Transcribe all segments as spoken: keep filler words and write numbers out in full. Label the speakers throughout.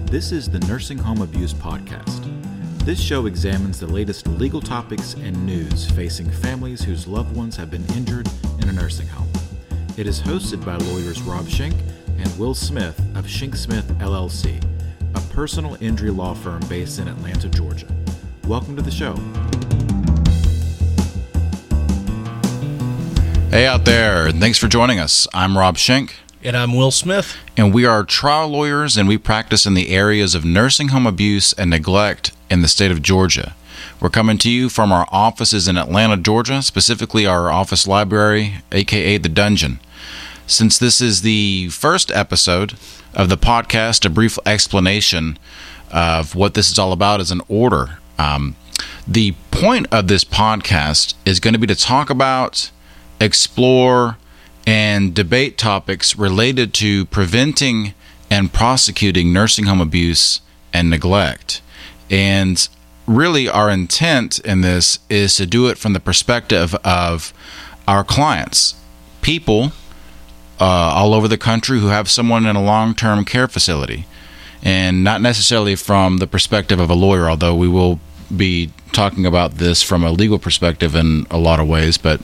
Speaker 1: This is the Nursing Home Abuse Podcast. This show examines the latest legal topics and news facing families whose loved ones have been injured in a nursing home. It is hosted by lawyers Rob Schenk and Will Smith of Schenk Smith L L C, a personal injury law firm based in Atlanta, Georgia. Welcome to the show. Hey out there, and thanks for joining us. I'm Rob Schenk.
Speaker 2: And I'm Will Smith.
Speaker 1: And we are trial lawyers, and we practice in the areas of nursing home abuse and neglect in the state of Georgia. We're coming to you from our offices in Atlanta, Georgia, specifically our office library, aka the Dungeon. Since this is the first episode of the podcast, a brief explanation of what this is all about is in order. Um, the point of this podcast is going to be to talk about, explore, and debate topics related to preventing and prosecuting nursing home abuse and neglect. And really our intent in this is to do it from the perspective of our clients, people uh, all over the country who have someone in a long-term care facility, and not necessarily from the perspective of a lawyer, although we will be talking about this from a legal perspective in a lot of ways, but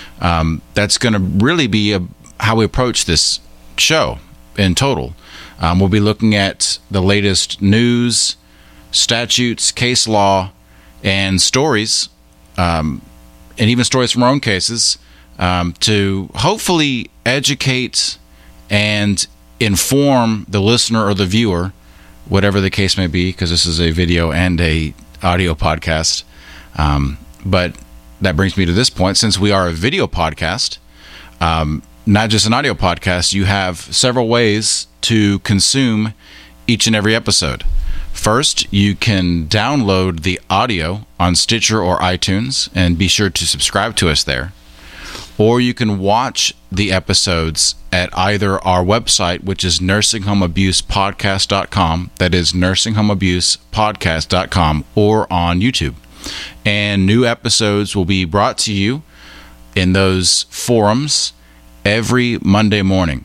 Speaker 1: Um, that's going to really be a, how we approach this show in total. Um, we'll be looking at the latest news, statutes, case law, and stories, um, and even stories from our own cases, um, to hopefully educate and inform the listener or the viewer, whatever the case may be, because this is a video and a audio podcast. Um, but that brings me to this point. Since we are a video podcast, um, not just an audio podcast, you have several ways to consume each and every episode. First, you can download the audio on Stitcher or iTunes, and be sure to subscribe to us there. Or you can watch the episodes at either our website, which is nursing home abuse podcast dot com, that is nursing home abuse podcast dot com, or on YouTube. And new episodes will be brought to you in those forums every Monday morning.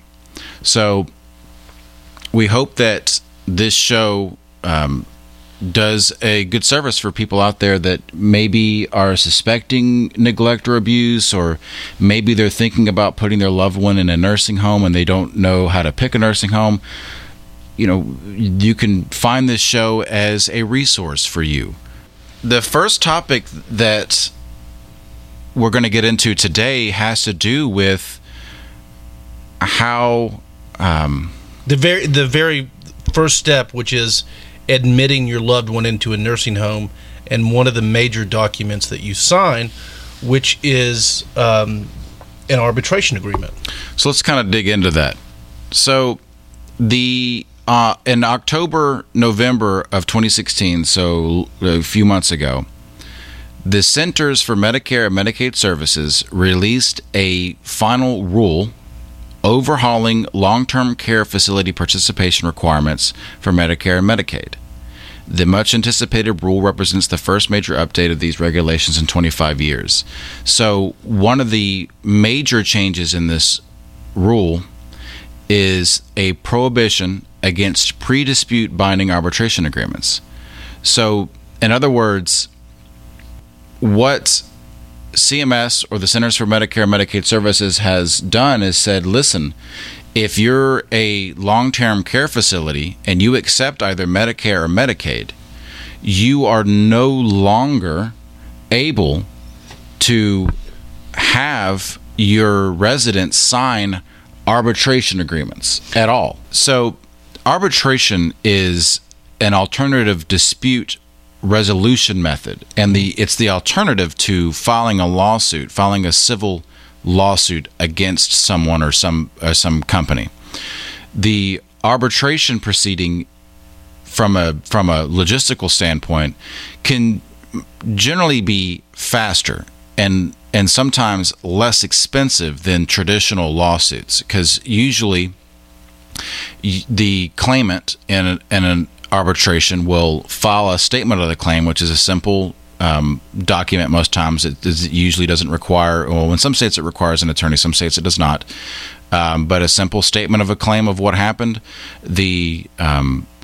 Speaker 1: So we hope that this show um, does a good service for people out there that maybe are suspecting neglect or abuse, or maybe they're thinking about putting their loved one in a nursing home and they don't know how to pick a nursing home. You know, you can find this show as a resource for you. The first topic that we're going to get into today has to do with how um,
Speaker 2: the very the very first step, which is admitting your loved one into a nursing home, and one of the major documents that you sign, which is um, an arbitration agreement.
Speaker 1: So let's kind of dig into that. So the Uh, in October, November of twenty sixteen, so a few months ago, the Centers for Medicare and Medicaid Services released a final rule overhauling long-term care facility participation requirements for Medicare and Medicaid. The much-anticipated rule represents the first major update of these regulations in twenty-five years. So one of the major changes in this rule is a prohibition against pre-dispute binding arbitration agreements. So, in other words, what C M S, or the Centers for Medicare and Medicaid Services, has done is said, listen, if you're a long-term care facility and you accept either Medicare or Medicaid, you are no longer able to have your residents sign arbitration agreements at all. So arbitration is an alternative dispute resolution method, and the it's the alternative to filing a lawsuit, filing a civil lawsuit against someone or some or some company. The arbitration proceeding, from a from a logistical standpoint, can generally be faster and and sometimes less expensive than traditional lawsuits, because usually the claimant in, a, in an arbitration will file a statement of the claim, which is a simple um, document. Most times it, it usually doesn't require, well, in some states it requires an attorney, some states it does not, um, but a simple statement of a claim of what happened. The um,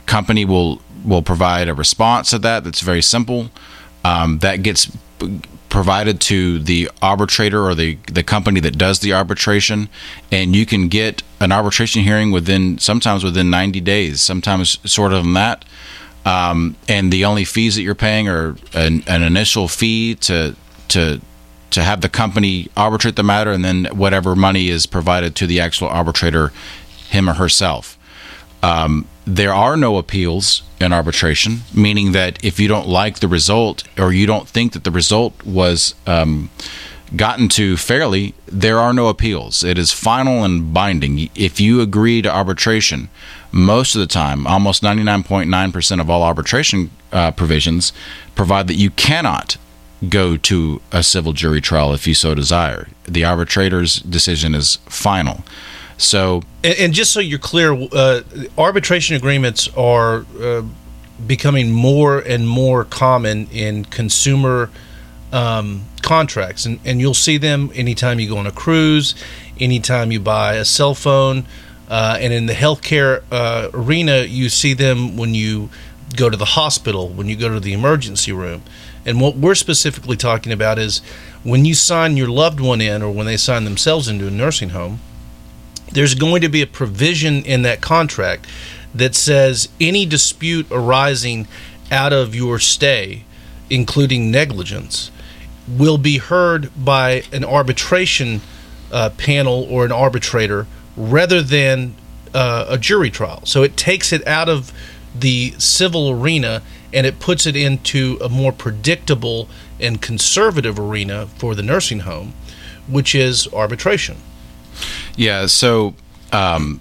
Speaker 1: company will will provide a response to that that's very simple. Um, that gets provided to the arbitrator or the, the company that does the arbitration, and you can get an arbitration hearing within sometimes within ninety days, sometimes shorter than that. Um, and the only fees that you're paying are an, an initial fee to to to have the company arbitrate the matter, and then whatever money is provided to the actual arbitrator, him or herself. Um, there are no appeals in arbitration, meaning that if you don't like the result or you don't think that the result was um, gotten to fairly, there are no appeals. It is final and binding. If you agree to arbitration, most of the time, almost ninety-nine point nine percent of all arbitration uh, provisions provide that you cannot go to a civil jury trial if you so desire. The arbitrator's decision is final. So,
Speaker 2: and, and just so you're clear, uh, arbitration agreements are uh, becoming more and more common in consumer um, contracts, and, and you'll see them anytime you go on a cruise, anytime you buy a cell phone, uh, and in the healthcare uh, arena, you see them when you go to the hospital, when you go to the emergency room. And what we're specifically talking about is when you sign your loved one in, or when they sign themselves into a nursing home, there's going to be a provision in that contract that says any dispute arising out of your stay, including negligence, will be heard by an arbitration uh, panel or an arbitrator rather than uh, a jury trial. So it takes it out of the civil arena and it puts it into a more predictable and conservative arena for the nursing home, which is arbitration.
Speaker 1: Yeah, so um,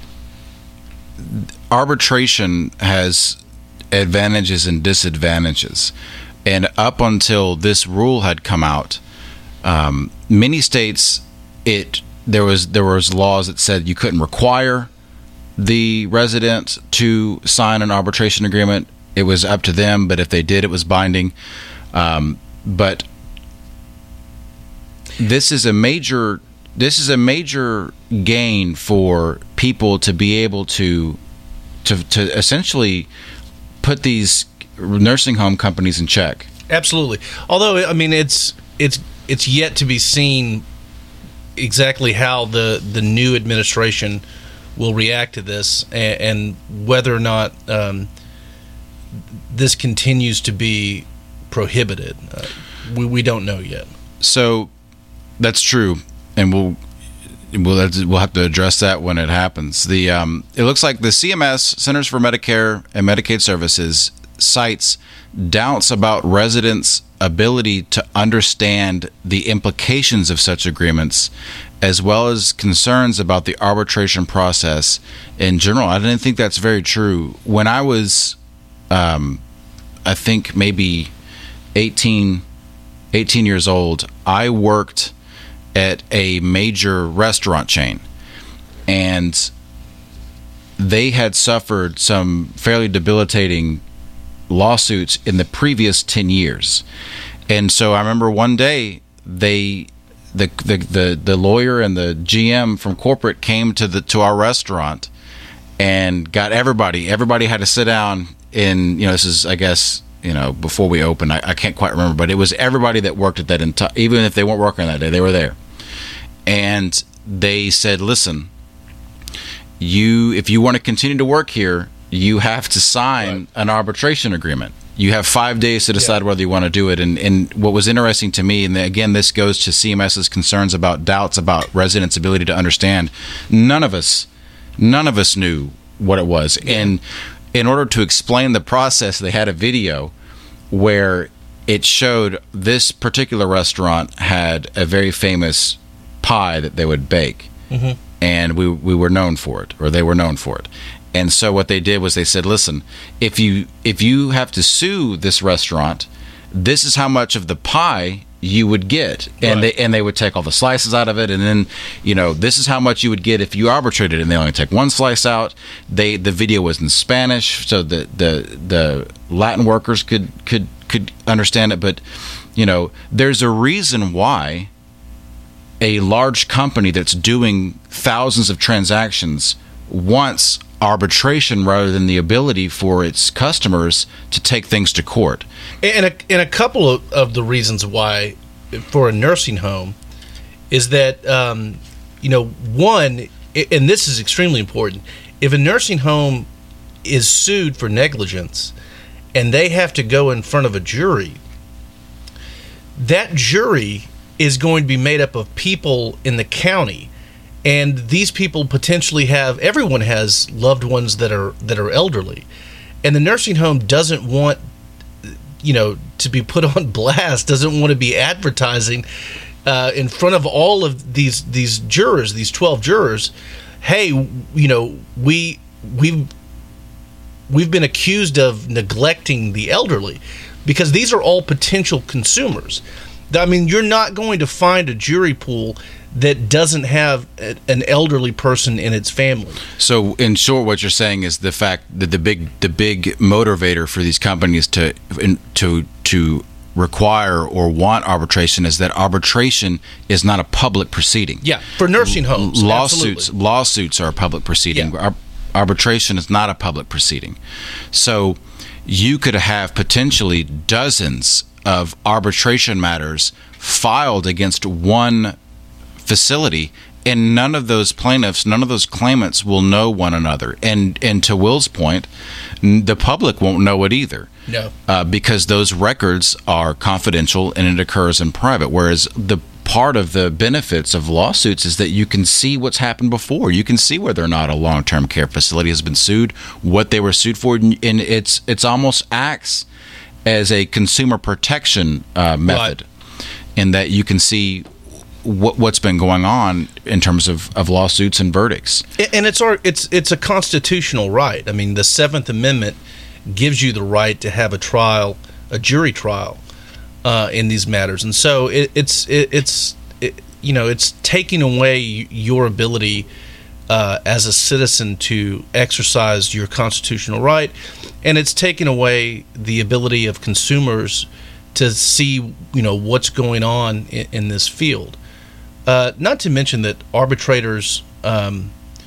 Speaker 1: arbitration has advantages and disadvantages. And up until this rule had come out, um, many states, it there was there was laws that said you couldn't require the resident to sign an arbitration agreement. It was up to them, but if they did, it was binding. Um, but this is a major this is a major gain for people to be able to to to essentially put these nursing home companies in check.
Speaker 2: Absolutely. Although, I mean, it's it's it's yet to be seen exactly how the the new administration will react to this, and, and whether or not um, this continues to be prohibited. Uh, we we don't know yet.
Speaker 1: So that's true, and we'll we'll have to, we'll have to address that when it happens. The um, it looks like the C M S, Centers for Medicare and Medicaid Services, cites doubts about residents' ability to understand the implications of such agreements, as well as concerns about the arbitration process in general. I didn't think that's very true. When I was, um, I think maybe eighteen, eighteen years old, I worked at a major restaurant chain, and they had suffered some fairly debilitating lawsuits in the previous ten years. And so I remember one day they the the the, the lawyer and the G M from corporate came to the to our restaurant and got everybody everybody had to sit down in, you know, this is, I guess, you know, before we opened. I, I can't quite remember, but it was everybody that worked at that entire, even if they weren't working that day, they were there. And they said, listen, you if you want to continue to work here, you have to sign right. an arbitration agreement. You have five days to decide yeah. whether you want to do it. And, and what was interesting to me, and again, this goes to C M S's concerns about doubts about residents' ability to understand. None of us, none of us knew what it was. Yeah. And in order to explain the process, they had a video where it showed this particular restaurant had a very famous pie that they would bake. Mm-hmm. And we we were known for it, or they were known for it. And so what they did was they said, listen, if you if you have to sue this restaurant, this is how much of the pie you would get. And right. they and they would take all the slices out of it, and then, you know, this is how much you would get if you arbitrated, and they only take one slice out. They the video was in Spanish, so the the, the Latin workers could, could could understand it. But, you know, there's a reason why a large company that's doing thousands of transactions wants arbitration rather than the ability for its customers to take things to court.
Speaker 2: And a, and a couple of, of the reasons why for a nursing home is that, um, you know, one, and this is extremely important, if a nursing home is sued for negligence and they have to go in front of a jury, that jury is going to be made up of people in the county. And these people potentially have, everyone has loved ones that are that are elderly. And the nursing home doesn't want, you know, to be put on blast, doesn't want to be advertising uh, in front of all of these these jurors, these twelve jurors, hey, you know, we we've we've been accused of neglecting the elderly, because these are all potential consumers. I mean, you're not going to find a jury pool that doesn't have a, an elderly person in its family.
Speaker 1: So, in short, what you're saying is the fact that the big the big motivator for these companies to in, to to require or want arbitration is that arbitration is not a public proceeding.
Speaker 2: Yeah, for nursing homes,
Speaker 1: lawsuits
Speaker 2: absolutely.
Speaker 1: lawsuits are a public proceeding.
Speaker 2: Yeah.
Speaker 1: Ar- arbitration is not a public proceeding. So, you could have potentially dozens of arbitration matters filed against one facility, and none of those plaintiffs, none of those claimants will know one another. And and to Will's point, the public won't know it either.
Speaker 2: No,
Speaker 1: uh, because those records are confidential and it occurs in private. Whereas the part of the benefits of lawsuits is that you can see what's happened before. You can see whether or not a long-term care facility has been sued, what they were sued for, and it's it's almost acts as a consumer protection uh, method, right, in that you can see what, what's been going on in terms of, of lawsuits and verdicts.
Speaker 2: And it's our it's it's a constitutional right. I mean, the Seventh Amendment gives you the right to have a trial, a jury trial, uh, in these matters. And so it, it's it, it's it, you know it's taking away your ability uh, as a citizen to exercise your constitutional right, and it's taking away the ability of consumers to see you know what's going on in, in this field. Uh, not to mention that arbitrators, um,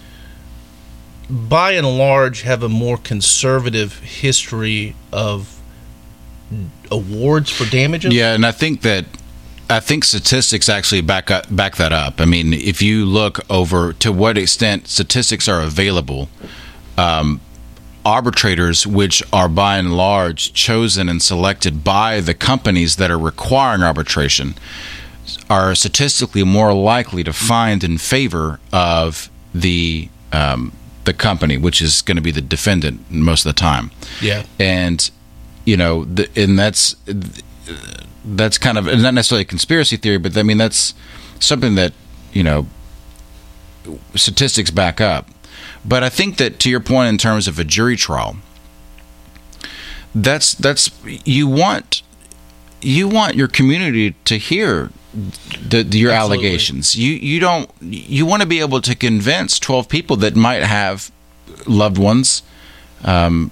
Speaker 2: by and large, have a more conservative history of awards for damages.
Speaker 1: Yeah, and I think that I think statistics actually back up, back that up. I mean, if you look over to what extent statistics are available, um, arbitrators, which are by and large chosen and selected by the companies that are requiring arbitration, are statistically more likely to find in favor of the um, the company, which is going to be the defendant most of the time.
Speaker 2: Yeah,
Speaker 1: and you know, the, and that's that's kind of not necessarily a conspiracy theory, but I mean that's something that you know statistics back up. But I think that to your point in terms of a jury trial, that's that's you want you want your community to hear the, the, your Absolutely. allegations. You you don't you want to be able to convince twelve people that might have loved ones um,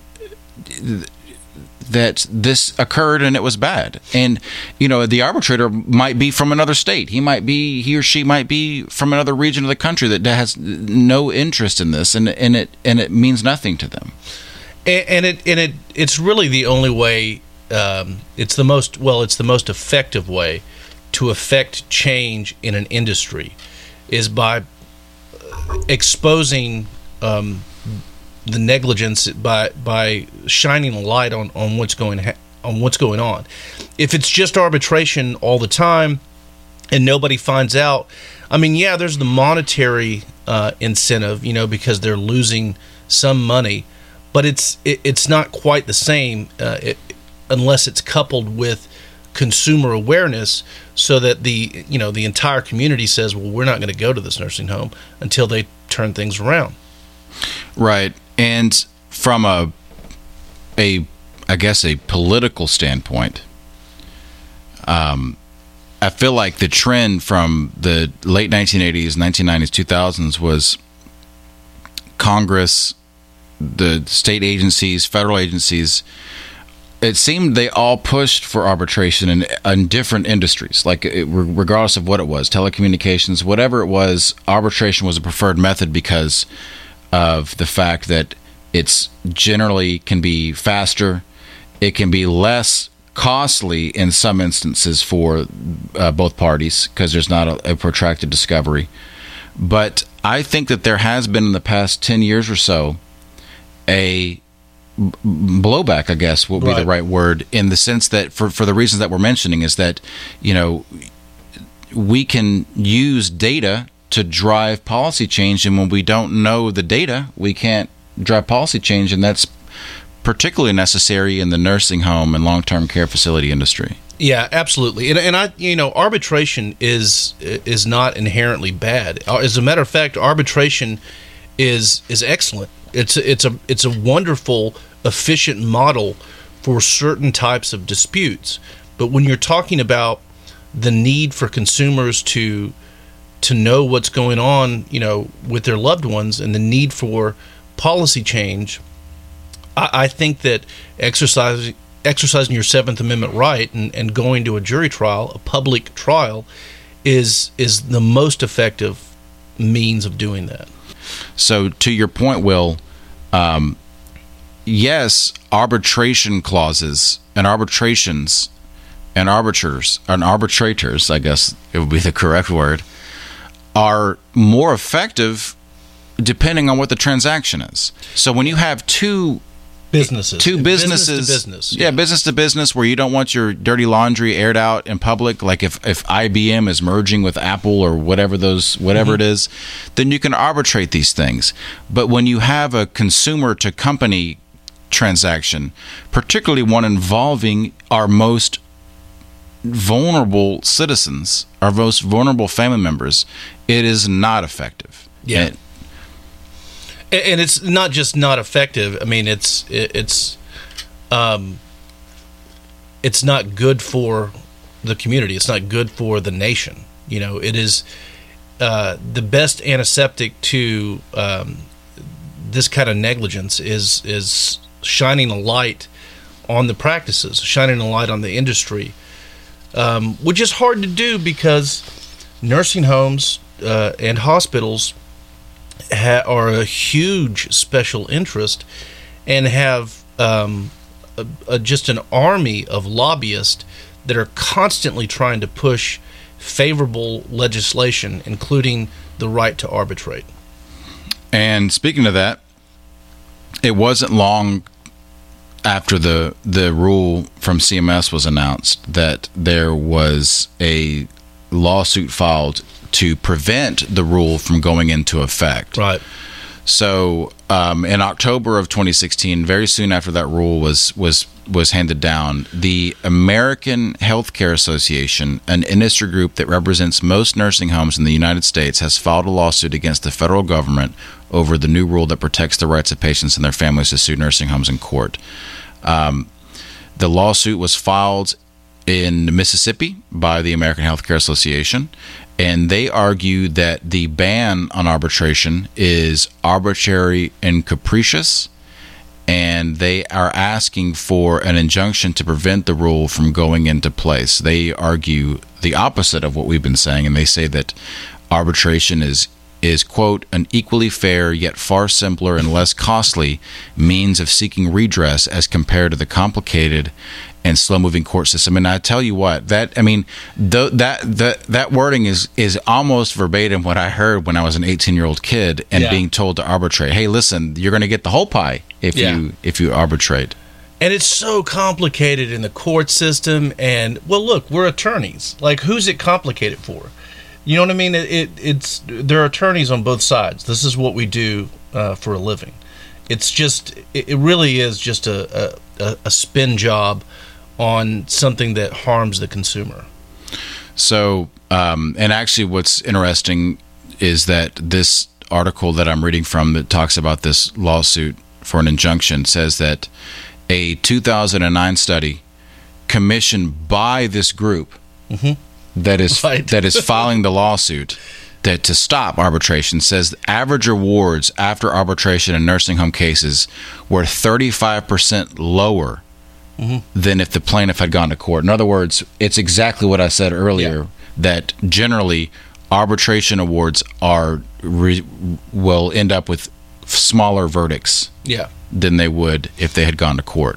Speaker 1: that this occurred and it was bad. And you know, the arbitrator might be from another state. He might be he or she might be from another region of the country that has no interest in this, and and it and it means nothing to them.
Speaker 2: And, and it and it it's really the only way. Um, it's the most well. It's the most effective way to affect change in an industry is by exposing um, the negligence by by shining a light on, on what's going ha- on what's going on. If it's just arbitration all the time and nobody finds out, I mean, yeah, there's the monetary uh, incentive, you know, because they're losing some money, but it's it, it's not quite the same uh, it, unless it's coupled with consumer awareness, so that the you know the entire community says, well, we're not going to go to this nursing home until they turn things around.
Speaker 1: Right. And from a a I guess a political standpoint, um, I feel like the trend from the late nineteen eighties, nineteen nineties, two thousands was Congress, the state agencies, federal agencies. It seemed they all pushed for arbitration in, in different industries, like it, regardless of what it was, telecommunications, whatever it was, arbitration was a preferred method because of the fact that it's generally can be faster, it can be less costly in some instances for uh, both parties because there's not a, a protracted discovery. But I think that there has been in the past ten years or so a blowback, I guess would be
Speaker 2: Right.
Speaker 1: the right word, in the sense that for, for the reasons that we're mentioning is that, you know, we can use data to drive policy change, and when we don't know the data, we can't drive policy change, and that's particularly necessary in the nursing home and long-term care facility industry.
Speaker 2: Yeah, absolutely. And, and I, you know, arbitration is is not inherently bad. As a matter of fact, arbitration is is excellent. It's a, it's a it's a wonderful, efficient model for certain types of disputes. But when you're talking about the need for consumers to to know what's going on, you know, with their loved ones, and the need for policy change, I, I think that exercising exercising your Seventh Amendment right and, and going to a jury trial, a public trial, is is the most effective means of doing that.
Speaker 1: So to your point, Will, um, yes, arbitration clauses and arbitrations and arbiters and arbitrators, I guess it would be the correct word, are more effective depending on what the transaction is. So when you have two
Speaker 2: Businesses.
Speaker 1: two businesses,
Speaker 2: Business to business.
Speaker 1: yeah, business to business, where you don't want your dirty laundry aired out in public, like if, if I B M is merging with Apple or whatever those whatever
Speaker 2: Mm-hmm.
Speaker 1: it is, then you can arbitrate these things. But when you have a consumer to company transaction, particularly one involving our most vulnerable citizens, our most vulnerable family members, it is not effective.
Speaker 2: Yeah.
Speaker 1: And-
Speaker 2: And it's not just not effective. I mean, it's it's um, it's not good for the community. It's not good for the nation. You know, it is uh, the best antiseptic to um, this kind of negligence is is shining a light on the practices, shining a light on the industry, um, which is hard to do because nursing homes uh, and hospitals Ha, are a huge special interest and have um, a, a, just an army of lobbyists that are constantly trying to push favorable legislation, including the right to arbitrate.
Speaker 1: And speaking of that, it wasn't long after the the rule from C M S was announced that there was a lawsuit filed to prevent the rule from going into effect.
Speaker 2: Right.
Speaker 1: So um, in October of twenty sixteen, very soon after that rule was was was handed down, the American Healthcare Association, an industry group that represents most nursing homes in the United States, has filed a lawsuit against the federal government over the new rule that protects the rights of patients and their families to sue nursing homes in court. Um, the lawsuit was filed in Mississippi by the American Healthcare Association, and they argue that the ban on arbitration is arbitrary and capricious, and they are asking for an injunction to prevent the rule from going into place. They argue the opposite of what we've been saying, and they say that arbitration is is, quote, an equally fair yet far simpler and less costly means of seeking redress as compared to the complicated and slow-moving court system. And I tell you what, that I mean, th- that that that wording is is almost verbatim what I heard when I was an eighteen-year-old kid and
Speaker 2: Yeah.
Speaker 1: being told to arbitrate. Hey, listen, you're going to get the whole pie if
Speaker 2: Yeah.
Speaker 1: you if you arbitrate.
Speaker 2: And it's so complicated in the court system. And, well, look, we're attorneys. Like, who's it complicated for? You know what I mean? It, it it's there are attorneys on both sides. This is what we do uh, for a living. It's just it, it really is just a, a a spin job on something that harms the consumer.
Speaker 1: So, um, and actually, what's interesting is that this article that I'm reading from that talks about this lawsuit for an injunction says that a two thousand nine study commissioned by this group
Speaker 2: Mm-hmm.
Speaker 1: that is
Speaker 2: Right.
Speaker 1: that is filing the lawsuit that to stop arbitration says average awards after arbitration in nursing home cases were thirty-five percent lower
Speaker 2: Mm-hmm.
Speaker 1: than if the plaintiff had gone to court. In other words, it's exactly what I said earlier,
Speaker 2: Yeah.
Speaker 1: that generally arbitration awards are re, will end up with smaller verdicts
Speaker 2: Yeah.
Speaker 1: than they would if they had gone to court.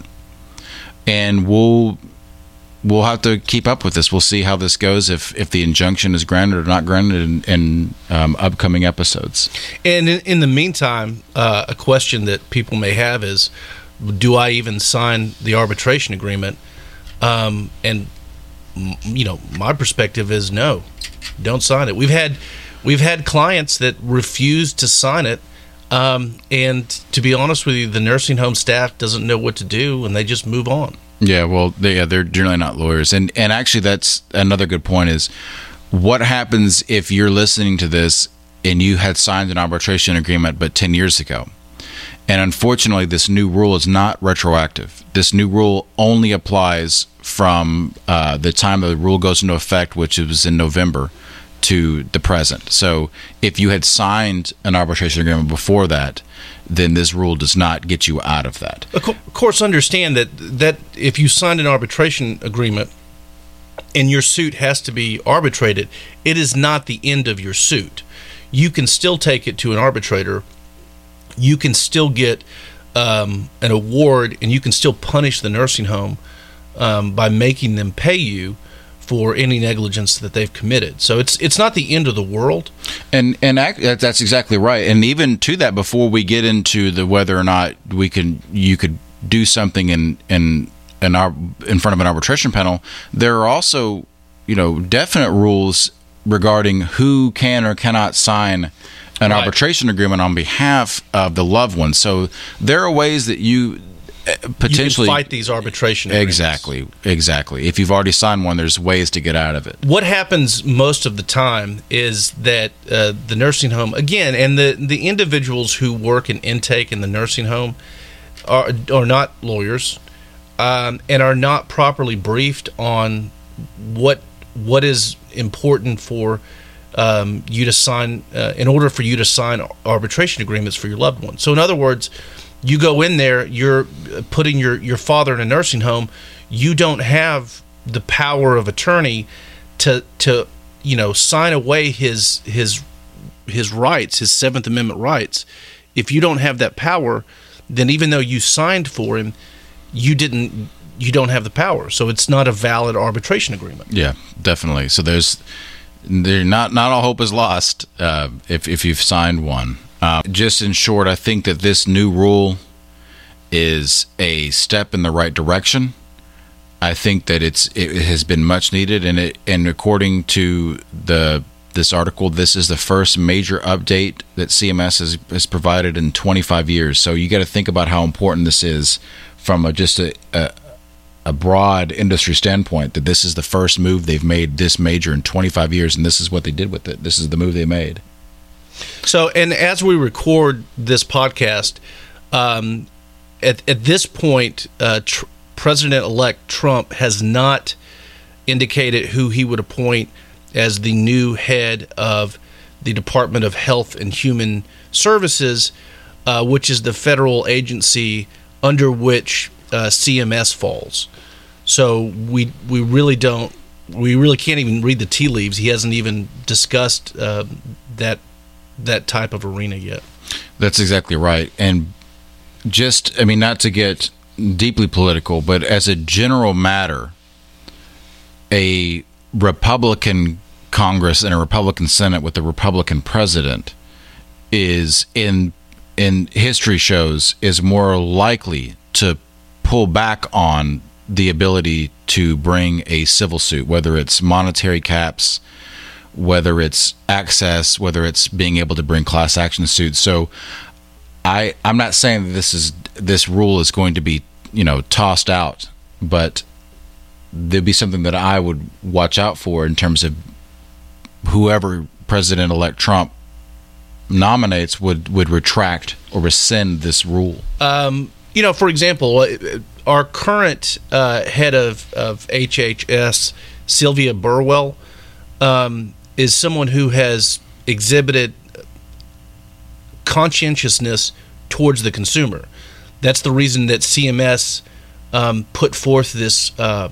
Speaker 1: And we'll we'll have to keep up with this. We'll see how this goes, if if the injunction is granted or not granted in, in um, upcoming episodes.
Speaker 2: And in, in the meantime, uh, a question that people may have is, do I even sign the arbitration agreement? Um, and you know, my perspective is no, don't sign it. We've had we've had clients that refuse to sign it, um, and to be honest with you, the nursing home staff doesn't know what to do, and they just move on.
Speaker 1: Yeah, well, they, yeah, they're generally not lawyers, and and actually, that's another good point. Is what happens if you're listening to this and you had signed an arbitration agreement, but ten years ago? And unfortunately, this new rule is not retroactive. This new rule only applies from uh, the time the rule goes into effect, which was in November, to the present. So if you had signed an arbitration agreement before that, then this rule does not get you out of that.
Speaker 2: Of course, understand that, that if you signed an arbitration agreement and your suit has to be arbitrated, it is not the end of your suit. You can still take it to an arbitrator. You can still get um, an award, and you can still punish the nursing home um, by making them pay you for any negligence that they've committed. So it's it's not the end of the world.
Speaker 1: And and act, that's exactly right. And even to that, before we get into the whether or not we can you could do something in in in, our, in front of an arbitration panel, there are also, you know, definite rules regarding who can or cannot sign an
Speaker 2: Right.
Speaker 1: arbitration agreement on behalf of the loved one. So there are ways that you uh, potentially
Speaker 2: you can fight these arbitration agreements.
Speaker 1: Exactly, exactly. If you've already signed one, there's ways to get out of it.
Speaker 2: What happens most of the time is that uh, the nursing home, again, and the, the individuals who work in intake in the nursing home are, are not lawyers, um, and are not properly briefed on what what is important for um, you to sign, uh, in order for you to sign arbitration agreements for your loved one. So in other words, you go in there, you're putting your, your father in a nursing home, you don't have the power of attorney to to you know sign away his his his rights, his Seventh Amendment rights. If you don't have that power, then even though you signed for him, you didn't you don't have the power. So it's not a valid arbitration agreement.
Speaker 1: Yeah, definitely. So there's there not not all hope is lost uh, if if you've signed one. Uh, just in short, I think that this new rule is a step in the right direction. I think that it's it has been much needed, and it and according to the this article, this is the first major update that C M S has, has provided in twenty-five years. So you got to think about how important this is from a, just a, a a broad industry standpoint. That this is the first move they've made this major in twenty-five years, and this is what they did with it. This is the move they made.
Speaker 2: So, and as we record this podcast, um, at at this point, uh, tr- President-elect Trump has not indicated who he would appoint as the new head of the Department of Health and Human Services, uh, which is the federal agency under which uh, C M S falls. So we we really don't we really can't even read the tea leaves. He hasn't even discussed uh, that that type of arena yet.
Speaker 1: That's exactly right. And just, I mean, not to get deeply political, but as a general matter, a Republican Congress and a Republican Senate with a Republican president is, in in history shows, is more likely to pull back on the ability to bring a civil suit, whether it's monetary caps, whether it's access, whether it's being able to bring class action suits. So I, I'm not saying that this is this rule is going to be, you know, tossed out, but there'd be something that I would watch out for in terms of whoever President-elect Trump nominates would, would retract or rescind this rule.
Speaker 2: Um, you know, for example, our current uh, head of, of H H S, Sylvia Burwell, um, is someone who has exhibited conscientiousness towards the consumer. That's the reason that C M S um, put forth this uh,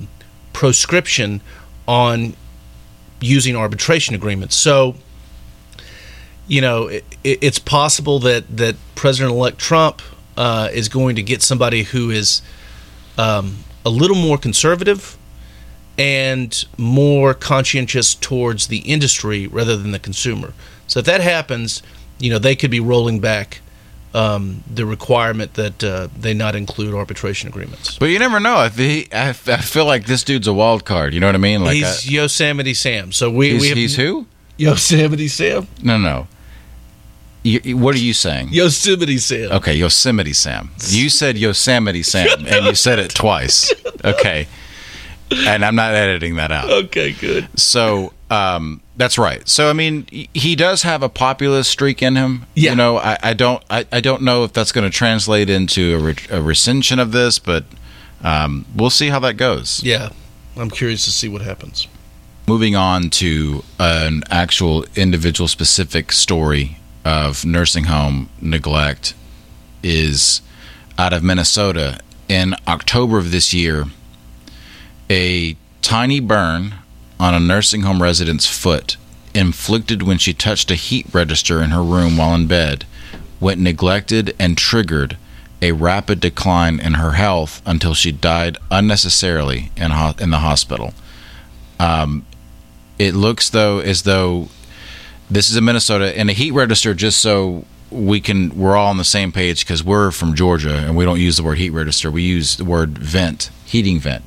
Speaker 2: proscription on using arbitration agreements. So, you know, it, it's possible that, that President-elect Trump uh, is going to get somebody who is um, a little more conservative and more conscientious towards the industry rather than the consumer. So if that happens, you know, they could be rolling back um, the requirement that uh, they not include arbitration agreements.
Speaker 1: But you never know. If he, I, I feel like this dude's a wild card. You know what I mean? Like
Speaker 2: he's
Speaker 1: I,
Speaker 2: Yosemite Sam. So we,
Speaker 1: he's,
Speaker 2: we have,
Speaker 1: he's who?
Speaker 2: Yosemite Sam.
Speaker 1: No, no. You, you- what are you saying?
Speaker 2: Yosemite Sam.
Speaker 1: Okay, Yosemite Sam. You said Yosemite Sam, and you said it twice. Okay. And I'm not editing that out.
Speaker 2: Okay, good.
Speaker 1: So um, that's right. So I mean, he- he does have a populist streak in him.
Speaker 2: Yeah.
Speaker 1: You know, I, I don't, I, I don't know if that's going to translate into a, re- a rescission of this, but um, we'll see how that goes.
Speaker 2: Yeah, I'm curious to see what happens.
Speaker 1: Moving on to an actual individual specific story of nursing home neglect is out of Minnesota. In October of this year, a tiny burn on a nursing home resident's foot, inflicted when she touched a heat register in her room while in bed, went neglected and triggered a rapid decline in her health until she died unnecessarily in, ho- in the hospital. Um, it looks though as though this is in Minnesota, and a heat register, just so we can, we're all on the same page because we're from Georgia and we don't use the word heat register. We use the word vent, heating vent.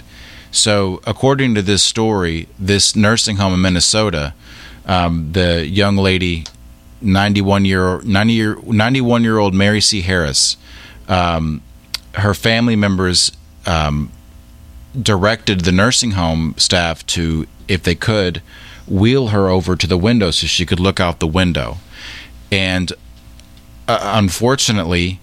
Speaker 1: So according to this story, this nursing home in Minnesota, um, the young lady, ninety-one year, ninety year, ninety-one year old Mary C. Harris, um, her family members um, directed the nursing home staff to, if they could, wheel her over to the window so she could look out the window. And uh, unfortunately,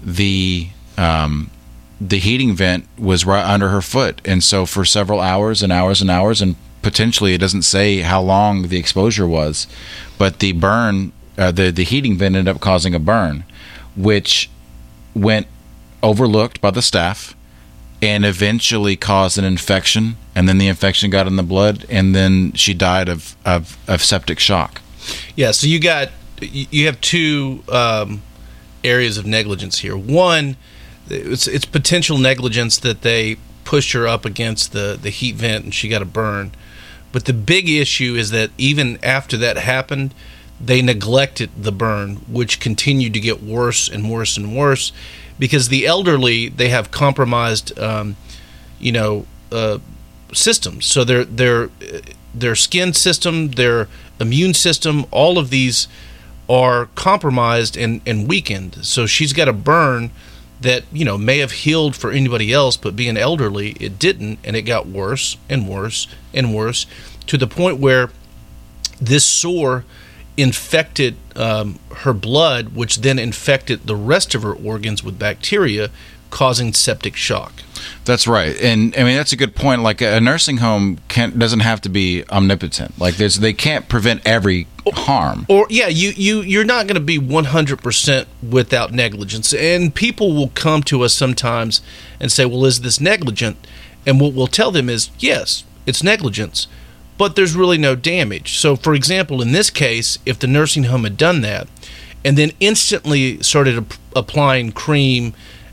Speaker 1: the um, the heating vent was right under her foot, and so for several hours and hours and hours, and potentially it doesn't say how long the exposure was, but the burn, uh, the the heating vent ended up causing a burn, which went overlooked by the staff and eventually caused an infection, and then the infection got in the blood, and then she died of of, of septic shock.
Speaker 2: Yeah, so you got you have two um, areas of negligence here. One, it's it's potential negligence that they pushed her up against the, the heat vent and she got a burn. But the big issue is that even after that happened, they neglected the burn, which continued to get worse and worse and worse, because the elderly, they have compromised, um, you know, uh, systems. So their their their skin system, their immune system, all of these are compromised and, and weakened. So she's got a burn that, you know, may have healed for anybody else, but being elderly, it didn't, and it got worse and worse and worse to the point where this sore infected um, her blood, which then infected the rest of her organs with bacteria, causing septic shock.
Speaker 1: That's right, and I mean that's a good point. Like a nursing home can't doesn't have to be omnipotent. Like there's they can't prevent every harm.
Speaker 2: Or yeah, you you you're not going to be one hundred percent without negligence, and people will come to us sometimes and say, "Well, is this negligent?" And what we'll tell them is, "Yes, it's negligence, but there's really no damage." So, for example, in this case, if the nursing home had done that, and then instantly started ap- applying cream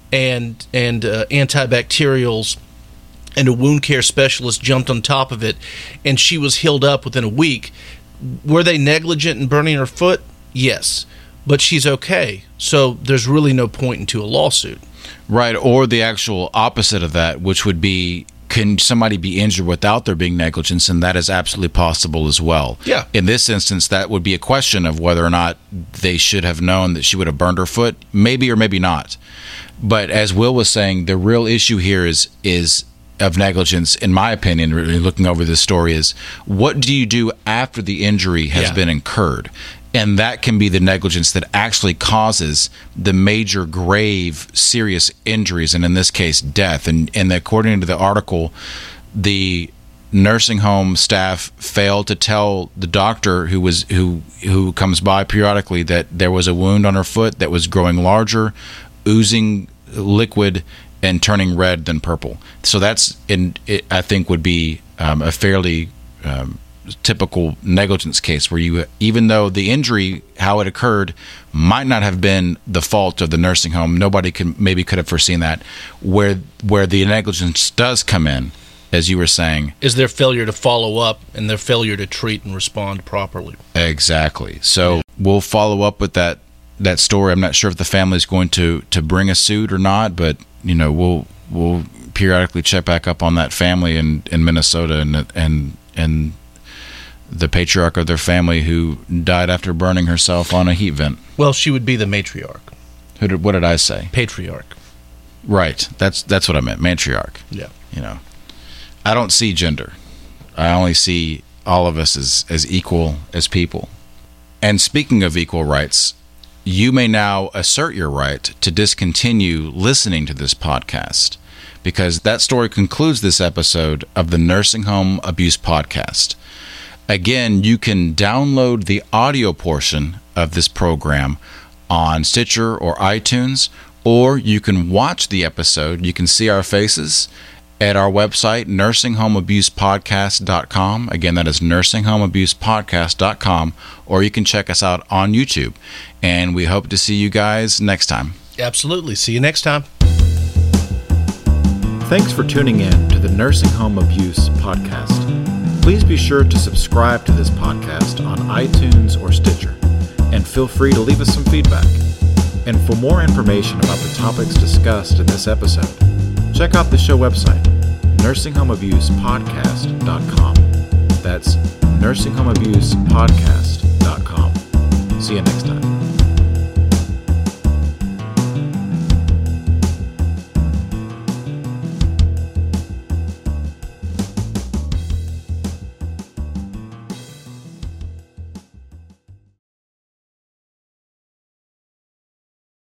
Speaker 2: and and uh, antibacterials, and a wound care specialist jumped on top of it, and she was healed up within a week, were they negligent in burning her foot? Yes, but she's okay. So there's really no point into a lawsuit.
Speaker 1: Right, or the actual opposite of that, which would be, can somebody be injured without there being negligence? And that is absolutely possible as well.
Speaker 2: Yeah.
Speaker 1: In this instance, that would be a question of whether or not they should have known that she would have burned her foot, maybe or maybe not. But as Will was saying, the real issue here is is of negligence, in my opinion, really looking over this story, is what do you do after the injury has
Speaker 2: Yeah.
Speaker 1: been incurred? And that can be the negligence that actually causes the major, grave, serious injuries, and in this case, death. And, and according to the article, the nursing home staff failed to tell the doctor who was who who comes by periodically that there was a wound on her foot that was growing larger, oozing liquid, and turning red than purple. So that's, in, it, I think, would be um, a fairly um, typical negligence case where you, even though the injury, how it occurred, might not have been the fault of the nursing home, nobody could maybe could have foreseen that. Where where the negligence does come in, as you were saying,
Speaker 2: is their failure to follow up and their failure to treat and respond properly.
Speaker 1: Exactly. So yeah. We'll follow up with that that story. I'm not sure if the family is going to to bring a suit or not, but you know, we'll we'll periodically check back up on that family in, in Minnesota and and and the patriarch of their family who died after burning herself on a heat vent.
Speaker 2: Well, she would be the matriarch.
Speaker 1: Who did, what did I say?
Speaker 2: Patriarch.
Speaker 1: Right. That's that's what I meant. Matriarch.
Speaker 2: Yeah.
Speaker 1: You know, I don't see gender. I only see all of us as, as equal as people. And speaking of equal rights, you may now assert your right to discontinue listening to this podcast, because that story concludes this episode of the Nursing Home Abuse Podcast. Again, you can download the audio portion of this program on Stitcher or iTunes, or you can watch the episode. You can see our faces at our website, nursing home abuse podcast dot com. Again, that is nursing home abuse podcast dot com, or you can check us out on YouTube. And we hope to see you guys next time.
Speaker 2: Absolutely. See you next time.
Speaker 1: Thanks for tuning in to the Nursing Home Abuse Podcast. Please be sure to subscribe to this podcast on iTunes or Stitcher, and feel free to leave us some feedback. And for more information about the topics discussed in this episode, check out the show website, nursing home abuse podcast dot com. That's nursing home abuse podcast dot com. See you next time.